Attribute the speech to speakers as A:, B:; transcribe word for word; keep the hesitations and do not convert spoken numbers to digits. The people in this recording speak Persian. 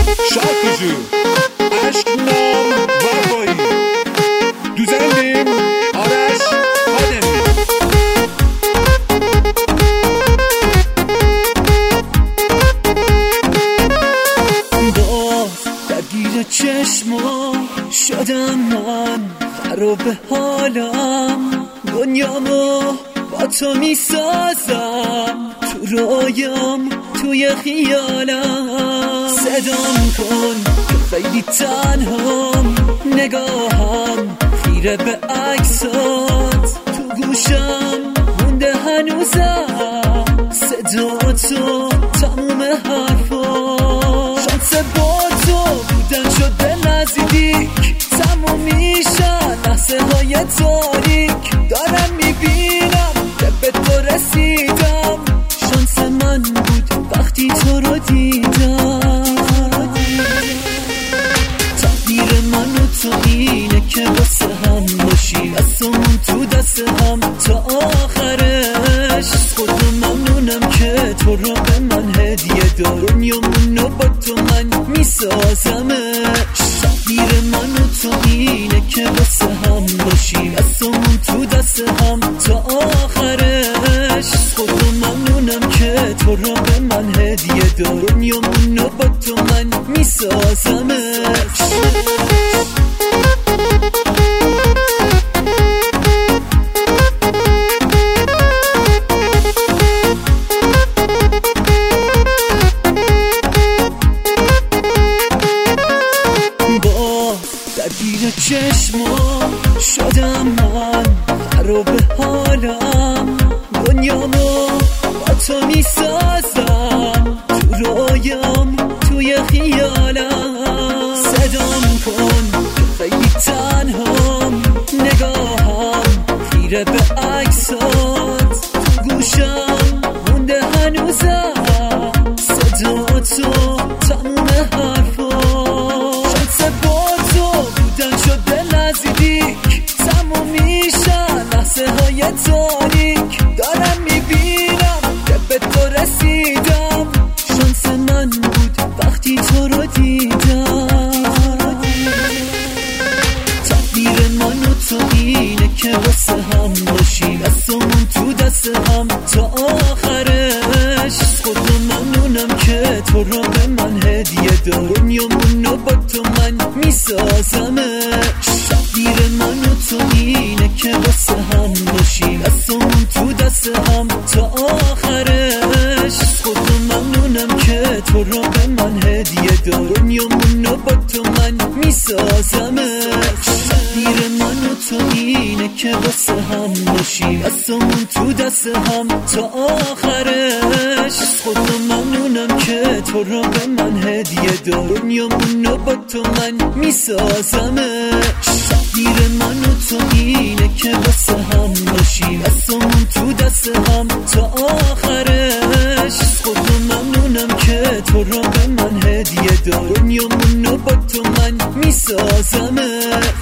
A: şarkıcı Aşk Nam Vafayı düzenleyim Araş Ademi.
B: باز درگیر چشمم شدم من خراب حالم دنیامو با تو میسازم تو رویام توی خیالم صدام کن که خیلی تنهام نگاهم خیره به عکسات تو گوشم مونده هنوزم صدا تو تموم حرفات شانس با تو بودن شده نزدیک تموم میشن لحظه های تاریک دارم میبینم که به تو رسیدم شانس من بود وقتی تو رو دیدم تقدیر من و تو اینه که واسه هم باشی دستمون تو دست هم تا آخرش خودم ممنونم که تو رو به من هدیه دار دنیامونو با تو من میسازمش تقدیر من و تو اینه که واسه هم باشی دستمون تو دست هم تا آخرش خودم ممنونم که تو رو به من هدیه دار دنیامونو با تو من میسازمش درگیر چشمم شدم من خراب حالم دنیامو با تو میسازم تو رویام توی خیالم صدام کن که خیلی تنهام نگاهم خیره به عکسات تو گوشم مونده هنوزم صدا تو تموم حرفات شانس با تو بودن شده نزدیک تموم میشن لحظه های تاریک دارم میبینم که به تو رسیدم شانس من بود وقتی تو رو دیدم تقدیر من و تو اینه که واسه هم باشی دستمون تو دست هم تا آخرش خودم ممنونم که تو رو به من هدیه دار دنیامونو با تو من میسازمش تقدیر من و تو اینه که واسه هم باشی دستمون تو دست هم تا آخرش خودم ممنونم که تو رو به من هدیه دار دنیامونو با تو من میسازمش تقدیر من و تو اینه که واسه هم باشی دستمون تو دست هم تا آخرش خودم ممنونم که تو رو به من هدیه دار دنیامونو با تو من میسازمش تقدیر من و تو اینه که واسه هم باشی دستمون تو دست هم تا آخرش خودم ممنونم که تو رو به من هدیه دار دنیامونو با تو من میسازمش